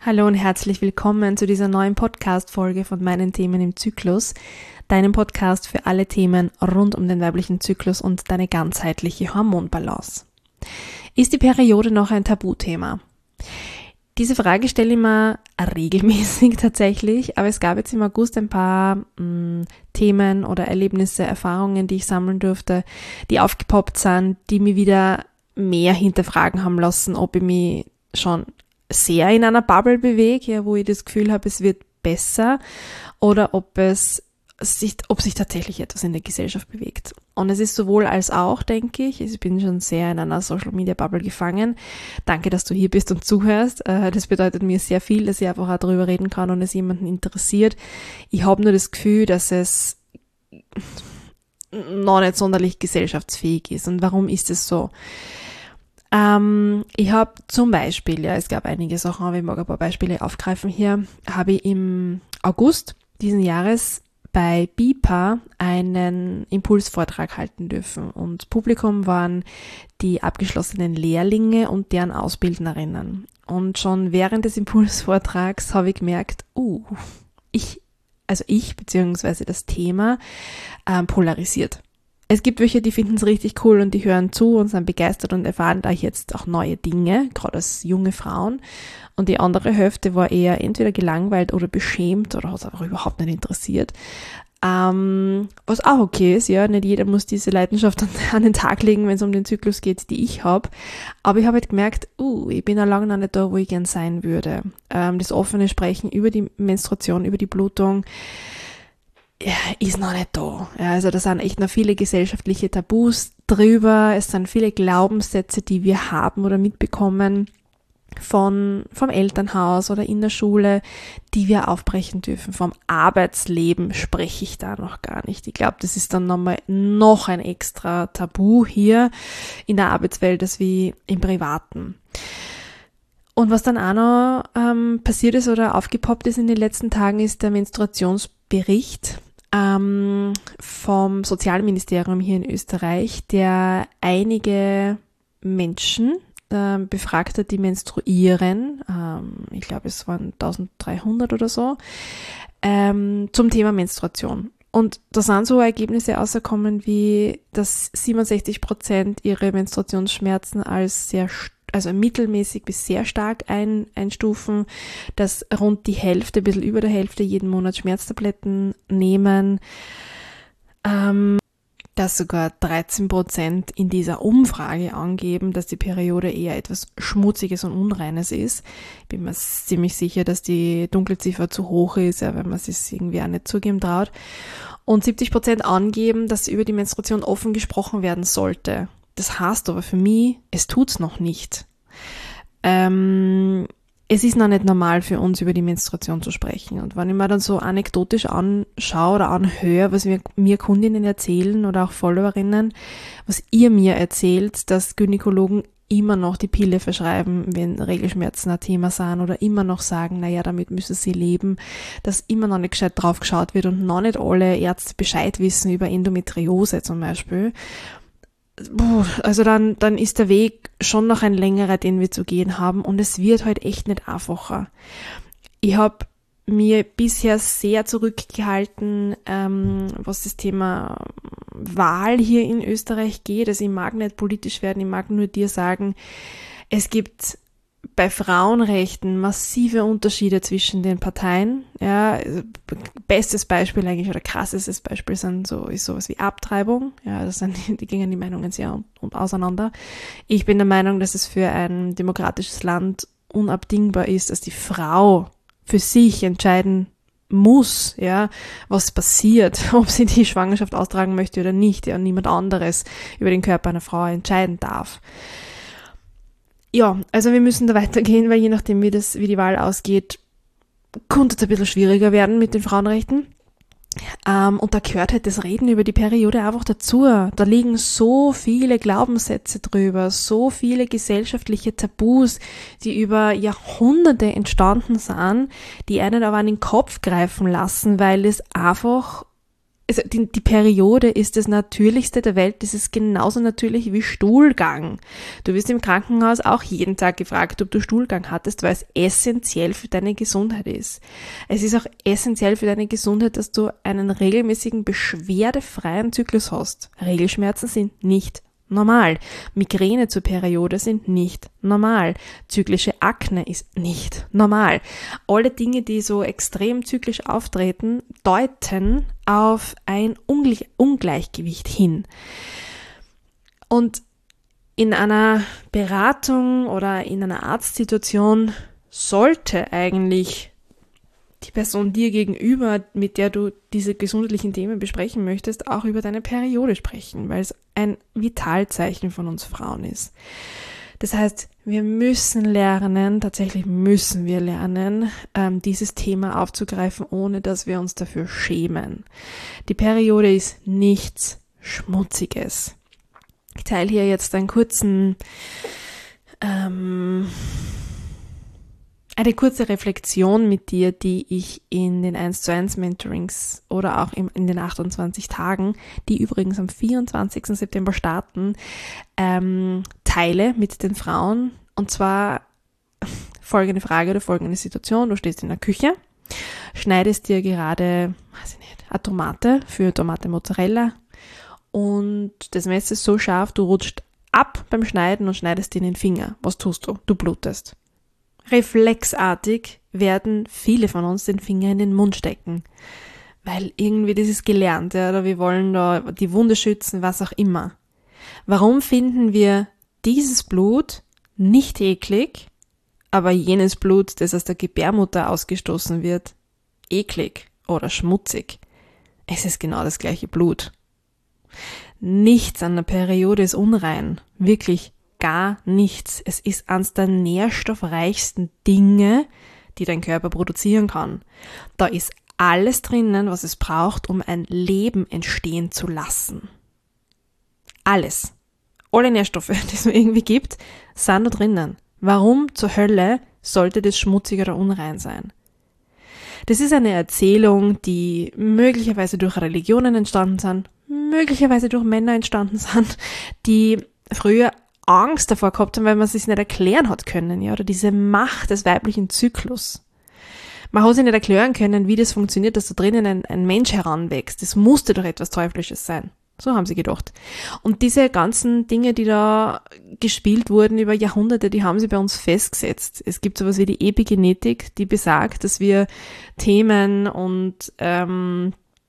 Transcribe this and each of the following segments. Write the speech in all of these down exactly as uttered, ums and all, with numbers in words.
Hallo und herzlich willkommen zu dieser neuen Podcast-Folge von meinen Themen im Zyklus, deinem Podcast für alle Themen rund um den weiblichen Zyklus und deine ganzheitliche Hormonbalance. Ist die Periode noch ein Tabuthema? Diese Frage stelle ich mir regelmäßig tatsächlich, aber es gab jetzt im August ein paar mh, Themen oder Erlebnisse, Erfahrungen, die ich sammeln durfte, die aufgepoppt sind, die mich wieder mehr hinterfragen haben lassen, ob ich mich schon sehr in einer Bubble bewege, ja, wo ich das Gefühl habe, es wird besser, oder ob es sich, ob sich tatsächlich etwas in der Gesellschaft bewegt. Und es ist sowohl als auch, denke ich. Ich bin schon sehr in einer Social Media Bubble gefangen. Danke, dass du hier bist und zuhörst. Das bedeutet mir sehr viel, dass ich einfach auch darüber reden kann und es jemanden interessiert. Ich habe nur das Gefühl, dass es noch nicht sonderlich gesellschaftsfähig ist. Und warum ist es so? Ähm, ich habe zum Beispiel, ja, es gab einige Sachen, aber ich mag ein paar Beispiele aufgreifen hier, habe ich im August diesen Jahres bei B I P A einen Impulsvortrag halten dürfen. Und Publikum waren die abgeschlossenen Lehrlinge und deren Ausbildnerinnen. Und schon während des Impulsvortrags habe ich gemerkt, uh, ich, also ich, beziehungsweise das Thema, ähm, polarisiert. Es gibt welche, die finden es richtig cool und die hören zu und sind begeistert und erfahren da jetzt auch neue Dinge, gerade als junge Frauen. Und die andere Hälfte war eher entweder gelangweilt oder beschämt oder hat es einfach überhaupt nicht interessiert. Ähm, was auch okay ist, ja, nicht jeder muss diese Leidenschaft an, an den Tag legen, wenn es um den Zyklus geht, die ich habe. Aber ich habe halt gemerkt, uh, ich bin ja lange noch nicht da, wo ich gern sein würde. Ähm, das offene Sprechen über die Menstruation, über die Blutung, ja, ist noch nicht da. Ja, also da sind echt noch viele gesellschaftliche Tabus drüber. Es sind viele Glaubenssätze, die wir haben oder mitbekommen von vom Elternhaus oder in der Schule, die wir aufbrechen dürfen. Vom Arbeitsleben spreche ich da noch gar nicht. Ich glaube, das ist dann nochmal noch ein extra Tabu hier in der Arbeitswelt als wie im Privaten. Und was dann auch noch ähm, passiert ist oder aufgepoppt ist in den letzten Tagen, ist der Menstruationsbericht ähm, vom Sozialministerium hier in Österreich, der einige Menschen äh, befragt hat, die menstruieren. Ähm, ich glaube, es waren eintausenddreihundert oder so, ähm, zum Thema Menstruation. Und da sind so Ergebnisse rausgekommen, wie dass siebenundsechzig Prozent ihre Menstruationsschmerzen als sehr also mittelmäßig bis sehr stark ein, einstufen, dass rund die Hälfte, ein bisschen über der Hälfte jeden Monat Schmerztabletten nehmen, ähm, dass sogar dreizehn Prozent in dieser Umfrage angeben, dass die Periode eher etwas Schmutziges und Unreines ist. Ich bin mir ziemlich sicher, dass die Dunkelziffer zu hoch ist, ja, wenn man es sich irgendwie auch nicht zugeben traut. Und siebzig Prozent angeben, dass über die Menstruation offen gesprochen werden sollte. Das heißt aber für mich, es tut's noch nicht. Ähm, es ist noch nicht normal für uns, über die Menstruation zu sprechen. Und wenn ich mir dann so anekdotisch anschaue oder anhöre, was mir, mir Kundinnen erzählen oder auch Followerinnen, was ihr mir erzählt, dass Gynäkologen immer noch die Pille verschreiben, wenn Regelschmerzen ein Thema sind oder immer noch sagen, naja, damit müssen sie leben, dass immer noch nicht gescheit drauf geschaut wird und noch nicht alle Ärzte Bescheid wissen über Endometriose zum Beispiel. Also dann, dann ist der Weg schon noch ein längerer, den wir zu gehen haben, und es wird halt echt nicht einfacher. Ich habe mir bisher sehr zurückgehalten, ähm, was das Thema Wahl hier in Österreich geht. Also ich mag nicht politisch werden, ich mag nur dir sagen, es gibt bei Frauenrechten massive Unterschiede zwischen den Parteien. Ja, bestes Beispiel eigentlich oder krassestes Beispiel sind so, ist sowas wie Abtreibung. Ja, das sind, die gingen die Meinungen sehr und auseinander. Ich bin der Meinung, dass es für ein demokratisches Land unabdingbar ist, dass die Frau für sich entscheiden muss, ja, was passiert, ob sie die Schwangerschaft austragen möchte oder nicht, ja, und niemand anderes über den Körper einer Frau entscheiden darf. Ja, also wir müssen da weitergehen, weil je nachdem, wie das, wie die Wahl ausgeht, könnte es ein bisschen schwieriger werden mit den Frauenrechten. Ähm, und da gehört halt das Reden über die Periode einfach dazu. Da liegen so viele Glaubenssätze drüber, so viele gesellschaftliche Tabus, die über Jahrhunderte entstanden sind, die einen aber an den Kopf greifen lassen, weil es einfach also die, die Periode ist das Natürlichste der Welt, das ist genauso natürlich wie Stuhlgang. Du wirst im Krankenhaus auch jeden Tag gefragt, ob du Stuhlgang hattest, weil es essentiell für deine Gesundheit ist. Es ist auch essentiell für deine Gesundheit, dass du einen regelmäßigen, beschwerdefreien Zyklus hast. Regelschmerzen sind nicht normal. Migräne zur Periode sind nicht normal. Zyklische Akne ist nicht normal. Alle Dinge, die so extrem zyklisch auftreten, deuten auf ein Ungleich- Ungleichgewicht hin. Und in einer Beratung oder in einer Arztsituation sollte eigentlich die Person dir gegenüber, mit der du diese gesundheitlichen Themen besprechen möchtest, auch über deine Periode sprechen, weil es ein Vitalzeichen von uns Frauen ist. Das heißt, wir müssen lernen, tatsächlich müssen wir lernen, ähm, dieses Thema aufzugreifen, ohne dass wir uns dafür schämen. Die Periode ist nichts Schmutziges. Ich teile hier jetzt einen kurzen ähm, Eine kurze Reflexion mit dir, die ich in den eins zu eins Mentorings oder auch in den achtundzwanzig Tagen, die übrigens am vierundzwanzigsten September starten, ähm, teile mit den Frauen. Und zwar folgende Frage oder folgende Situation. Du stehst in der Küche, schneidest dir gerade, weiß ich nicht, eine Tomate für Tomate Mozzarella und das Messer ist so scharf, du rutscht ab beim Schneiden und schneidest dir in den Finger. Was tust du? Du blutest. Reflexartig werden viele von uns den Finger in den Mund stecken, weil irgendwie das ist gelernt, ja, oder wir wollen da die Wunde schützen, was auch immer. Warum finden wir dieses Blut nicht eklig, aber jenes Blut, das aus der Gebärmutter ausgestoßen wird, eklig oder schmutzig? Es ist genau das gleiche Blut. Nichts an der Periode ist unrein, wirklich gar nichts. Es ist eines der nährstoffreichsten Dinge, die dein Körper produzieren kann. Da ist alles drinnen, was es braucht, um ein Leben entstehen zu lassen. Alles. Alle Nährstoffe, die es nur irgendwie gibt, sind da drinnen. Warum zur Hölle sollte das schmutzig oder unrein sein? Das ist eine Erzählung, die möglicherweise durch Religionen entstanden sind, möglicherweise durch Männer entstanden sind, die früher Angst davor gehabt haben, weil man es sich nicht erklären hat können, ja, oder diese Macht des weiblichen Zyklus. Man hat sich nicht erklären können, wie das funktioniert, dass da drinnen ein, ein Mensch heranwächst. Das musste doch etwas Teuflisches sein. So haben sie gedacht. Und diese ganzen Dinge, die da gespielt wurden über Jahrhunderte, die haben sie bei uns festgesetzt. Es gibt sowas wie die Epigenetik, die besagt, dass wir Themen und ähm,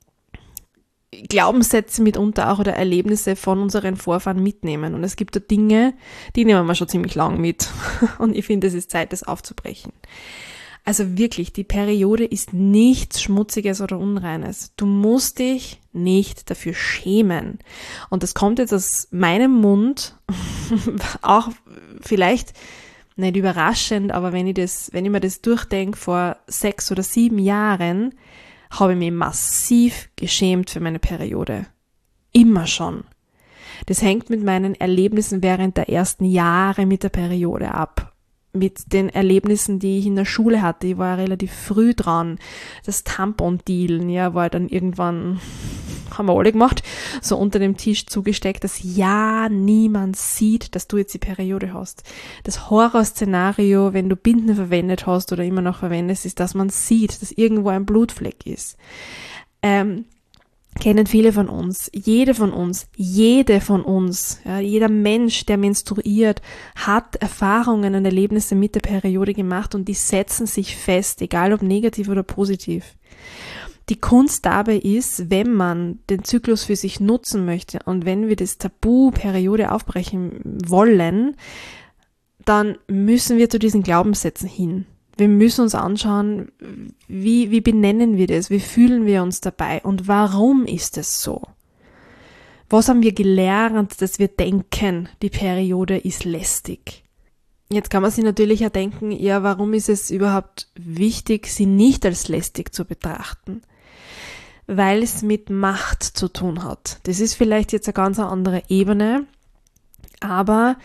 Glaubenssätze mitunter auch oder Erlebnisse von unseren Vorfahren mitnehmen. Und es gibt da Dinge, die nehmen wir schon ziemlich lang mit. Und ich finde, es ist Zeit, das aufzubrechen. Also wirklich, die Periode ist nichts Schmutziges oder Unreines. Du musst dich nicht dafür schämen. Und das kommt jetzt aus meinem Mund, auch vielleicht nicht überraschend, aber wenn ich das, wenn ich mir das durchdenke, vor sechs oder sieben Jahren, habe ich mich massiv geschämt für meine Periode. Immer schon. Das hängt mit meinen Erlebnissen während der ersten Jahre mit der Periode ab. Mit den Erlebnissen, die ich in der Schule hatte. Ich war relativ früh dran. Das Tampon-Dealen, ja, war dann irgendwann, haben wir alle gemacht, so unter dem Tisch zugesteckt, dass ja niemand sieht, dass du jetzt die Periode hast. Das Horrorszenario, wenn du Binden verwendet hast oder immer noch verwendest, ist, dass man sieht, dass irgendwo ein Blutfleck ist. Ähm, kennen viele von uns, jede von uns, jede von uns, ja, jeder Mensch, der menstruiert, hat Erfahrungen und Erlebnisse mit der Periode gemacht und die setzen sich fest, egal ob negativ oder positiv. Die Kunst dabei ist, wenn man den Zyklus für sich nutzen möchte und wenn wir das Tabu Periode aufbrechen wollen, dann müssen wir zu diesen Glaubenssätzen hin. Wir müssen uns anschauen, wie, wie benennen wir das, wie fühlen wir uns dabei und warum ist es so? Was haben wir gelernt, dass wir denken, die Periode ist lästig? Jetzt kann man sich natürlich ja denken, ja, warum ist es überhaupt wichtig, sie nicht als lästig zu betrachten? Weil es mit Macht zu tun hat. Das ist vielleicht jetzt eine ganz andere Ebene, aber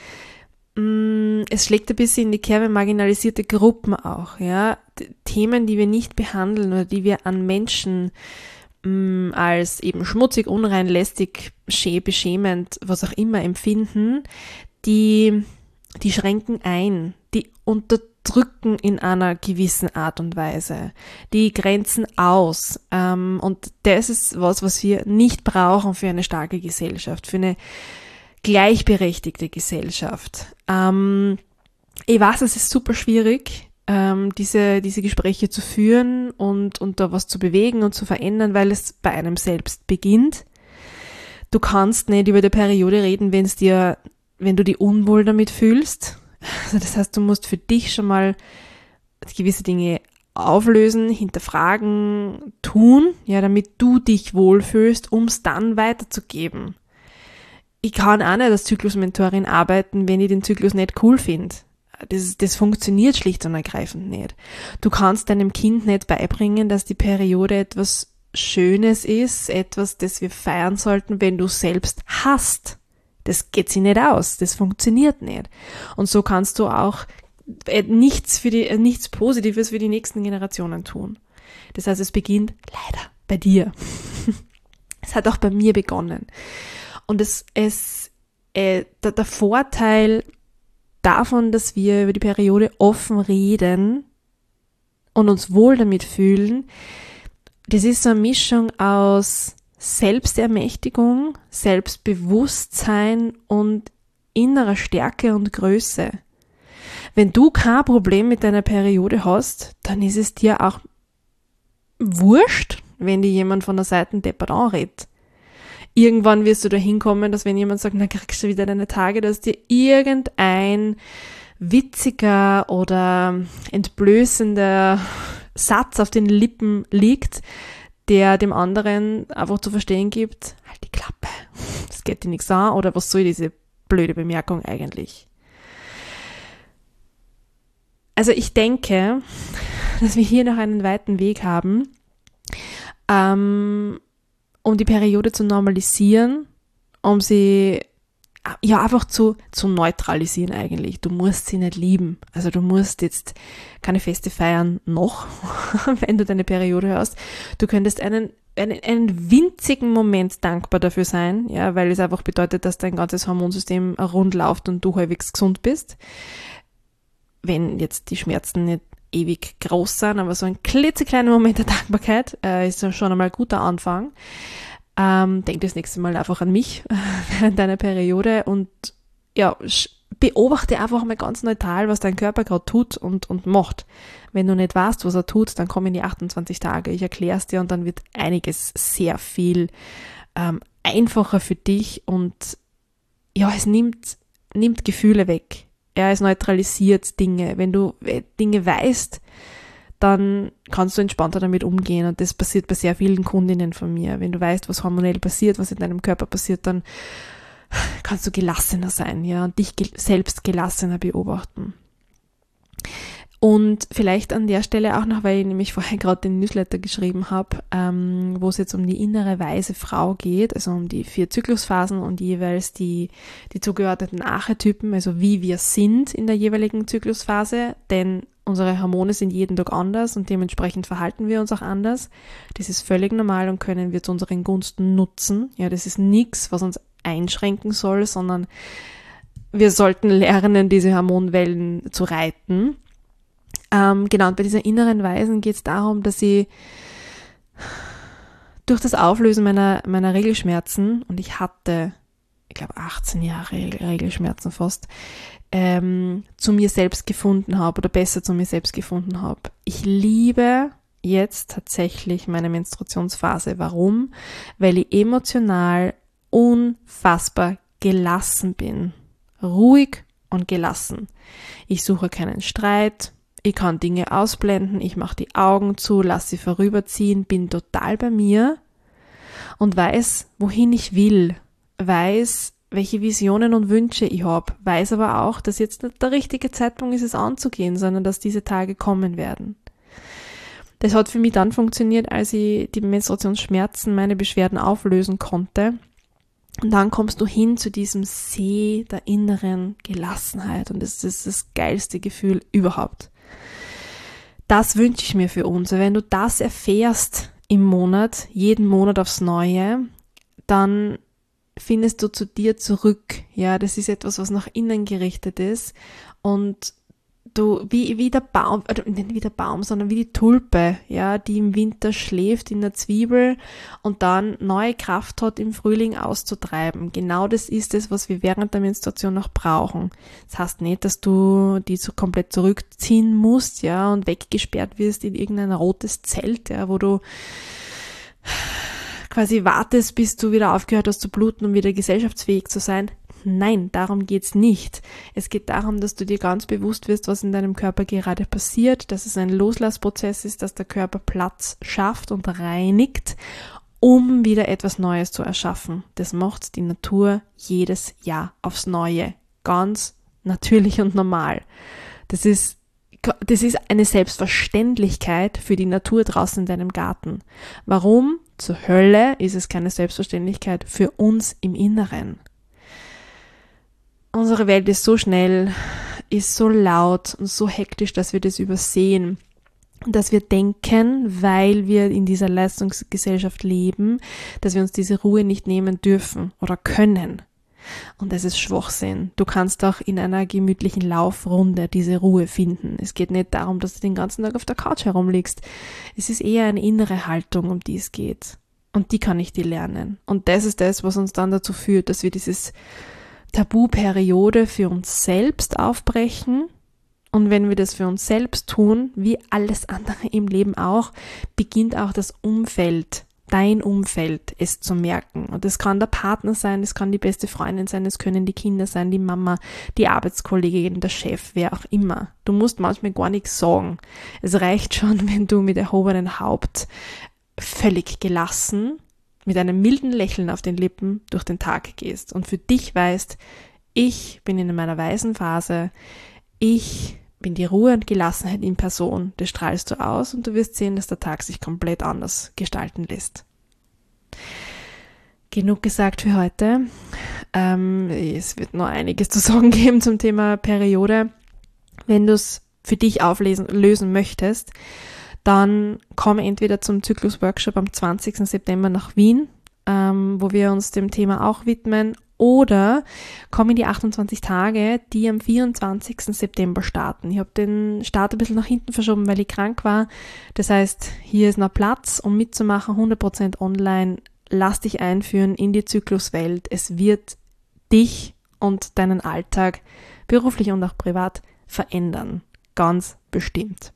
es schlägt ein bisschen in die Kerbe marginalisierte Gruppen auch, ja. Themen, die wir nicht behandeln oder die wir an Menschen mh, als eben schmutzig, unrein, lästig, schä- beschämend, was auch immer empfinden, die, die schränken ein, die unterdrücken in einer gewissen Art und Weise, die grenzen aus. Ähm, und das ist was, was wir nicht brauchen für eine starke Gesellschaft, für eine gleichberechtigte Gesellschaft. Ähm, ich weiß, es ist super schwierig, ähm, diese, diese Gespräche zu führen und, und da was zu bewegen und zu verändern, weil es bei einem selbst beginnt. Du kannst nicht über die Periode reden, wenn es dir, wenn du dich unwohl damit fühlst. Also das heißt, du musst für dich schon mal gewisse Dinge auflösen, hinterfragen, tun, ja, damit du dich wohlfühlst, um es dann weiterzugeben. Ich kann auch nicht als Zyklusmentorin arbeiten, wenn ich den Zyklus nicht cool finde. Das, das funktioniert schlicht und ergreifend nicht. Du kannst deinem Kind nicht beibringen, dass die Periode etwas Schönes ist, etwas, das wir feiern sollten, wenn du selbst hast. Das geht sich nicht aus, das funktioniert nicht. Und so kannst du auch nichts für die, nichts Positives für die nächsten Generationen tun. Das heißt, es beginnt leider bei dir. Es hat auch bei mir begonnen. Und es, es, äh, der, der Vorteil davon, dass wir über die Periode offen reden und uns wohl damit fühlen, das ist so eine Mischung aus Selbstermächtigung, Selbstbewusstsein und innerer Stärke und Größe. Wenn du kein Problem mit deiner Periode hast, dann ist es dir auch wurscht, wenn dir jemand von der Seite deppert anredet. Irgendwann wirst du da hinkommen, dass wenn jemand sagt, na kriegst du wieder deine Tage, dass dir irgendein witziger oder entblößender Satz auf den Lippen liegt, der dem anderen einfach zu verstehen gibt, halt die Klappe, das geht dir nichts an, oder was soll diese blöde Bemerkung eigentlich? Also ich denke, dass wir hier noch einen weiten Weg haben, ähm, um die Periode zu normalisieren, um sie ja einfach zu, zu neutralisieren eigentlich. Du musst sie nicht lieben. Also du musst jetzt keine Feste feiern noch, wenn du deine Periode hast. Du könntest einen, einen, einen winzigen Moment dankbar dafür sein, ja, weil es einfach bedeutet, dass dein ganzes Hormonsystem rund läuft und du halbwegs gesund bist. Wenn jetzt die Schmerzen nicht ewig groß sind, aber so ein klitzekleiner Moment der Dankbarkeit äh, ist ja schon einmal ein guter Anfang. Ähm, denk das nächste Mal einfach an mich äh, während deiner Periode und ja, beobachte einfach mal ganz neutral, was dein Körper gerade tut und, und macht. Wenn du nicht weißt, was er tut, dann kommen die achtundzwanzig Tage. Ich erkläre es dir und dann wird einiges sehr viel ähm, einfacher für dich und ja, es nimmt, nimmt Gefühle weg. Ja, es neutralisiert Dinge. Wenn du Dinge weißt, dann kannst du entspannter damit umgehen. Und das passiert bei sehr vielen Kundinnen von mir. Wenn du weißt, was hormonell passiert, was in deinem Körper passiert, dann kannst du gelassener sein, ja, und dich ge- selbst gelassener beobachten. Und vielleicht an der Stelle auch noch, weil ich nämlich vorher gerade den Newsletter geschrieben habe, ähm, wo es jetzt um die innere weise Frau geht, also um die vier Zyklusphasen und jeweils die, die zugeordneten Archetypen, also wie wir sind in der jeweiligen Zyklusphase, denn unsere Hormone sind jeden Tag anders und dementsprechend verhalten wir uns auch anders. Das ist völlig normal und können wir zu unseren Gunsten nutzen. Ja, das ist nichts, was uns einschränken soll, sondern wir sollten lernen, diese Hormonwellen zu reiten. Ähm, genau, und bei dieser inneren Weisen geht es darum, dass ich durch das Auflösen meiner, meiner Regelschmerzen, und ich hatte, ich glaube, achtzehn Jahre Regelschmerzen fast, ähm, zu mir selbst gefunden habe oder besser zu mir selbst gefunden habe. Ich liebe jetzt tatsächlich meine Menstruationsphase. Warum? Weil ich emotional unfassbar gelassen bin. Ruhig und gelassen. Ich suche keinen Streit. Ich kann Dinge ausblenden, ich mache die Augen zu, lasse sie vorüberziehen, bin total bei mir und weiß, wohin ich will, weiß, welche Visionen und Wünsche ich habe, weiß aber auch, dass jetzt nicht der richtige Zeitpunkt ist, es anzugehen, sondern dass diese Tage kommen werden. Das hat für mich dann funktioniert, als ich die Menstruationsschmerzen, meine Beschwerden auflösen konnte. Und dann kommst du hin zu diesem See der inneren Gelassenheit und das ist das geilste Gefühl überhaupt. Das wünsche ich mir für uns. Wenn du das erfährst im Monat, jeden Monat aufs Neue, dann findest du zu dir zurück. Ja, das ist etwas, was nach innen gerichtet ist und du, wie, wie der Baum, oder nicht wie der Baum, sondern wie die Tulpe, ja, die im Winter schläft in der Zwiebel und dann neue Kraft hat, im Frühling auszutreiben. Genau das ist es, was wir während der Menstruation noch brauchen. Das heißt nicht, dass du die so komplett zurückziehen musst, ja, und weggesperrt wirst in irgendein rotes Zelt, ja, wo du quasi wartest, bis du wieder aufgehört hast zu bluten, um wieder gesellschaftsfähig zu sein. Nein, darum geht's nicht. Es geht darum, dass du dir ganz bewusst wirst, was in deinem Körper gerade passiert, dass es ein Loslassprozess ist, dass der Körper Platz schafft und reinigt, um wieder etwas Neues zu erschaffen. Das macht die Natur jedes Jahr aufs Neue. Ganz natürlich und normal. Das ist, das ist eine Selbstverständlichkeit für die Natur draußen in deinem Garten. Warum? Zur Hölle ist es keine Selbstverständlichkeit für uns im Inneren. Unsere Welt ist so schnell, ist so laut und so hektisch, dass wir das übersehen. Dass wir denken, weil wir in dieser Leistungsgesellschaft leben, dass wir uns diese Ruhe nicht nehmen dürfen oder können. Und das ist Schwachsinn. Du kannst auch in einer gemütlichen Laufrunde diese Ruhe finden. Es geht nicht darum, dass du den ganzen Tag auf der Couch herumliegst. Es ist eher eine innere Haltung, um die es geht. Und die kann ich dir lernen. Und das ist das, was uns dann dazu führt, dass wir dieses Tabuperiode für uns selbst aufbrechen. Und wenn wir das für uns selbst tun, wie alles andere im Leben auch, beginnt auch das Umfeld, dein Umfeld, es zu merken. Und es kann der Partner sein, es kann die beste Freundin sein, es können die Kinder sein, die Mama, die Arbeitskollegin, der Chef, wer auch immer. Du musst manchmal gar nichts sagen. Es reicht schon, wenn du mit erhobenem Haupt völlig gelassen mit einem milden Lächeln auf den Lippen durch den Tag gehst und für dich weißt, ich bin in meiner weisen Phase, ich bin die Ruhe und Gelassenheit in Person, das strahlst du aus und du wirst sehen, dass der Tag sich komplett anders gestalten lässt. Genug gesagt für heute. Ähm, es wird noch einiges zu sagen geben zum Thema Periode. Wenn du es für dich auflösen lösen möchtest, dann komm entweder zum Zyklus-Workshop am zwanzigsten September nach Wien, ähm, wo wir uns dem Thema auch widmen, oder komm in die achtundzwanzig Tage, die am vierundzwanzigsten September starten. Ich habe den Start ein bisschen nach hinten verschoben, weil ich krank war. Das heißt, hier ist noch Platz, um mitzumachen, hundert Prozent online. Lass dich einführen in die Zykluswelt. Es wird dich und deinen Alltag, beruflich und auch privat, verändern. Ganz bestimmt.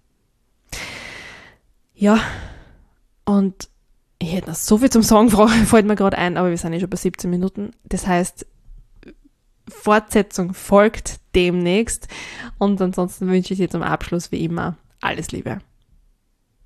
Ja, und ich hätte noch so viel zum Sagen, fällt mir gerade ein, aber wir sind ja schon bei siebzehn Minuten. Das heißt, Fortsetzung folgt demnächst und ansonsten wünsche ich dir zum Abschluss wie immer alles Liebe.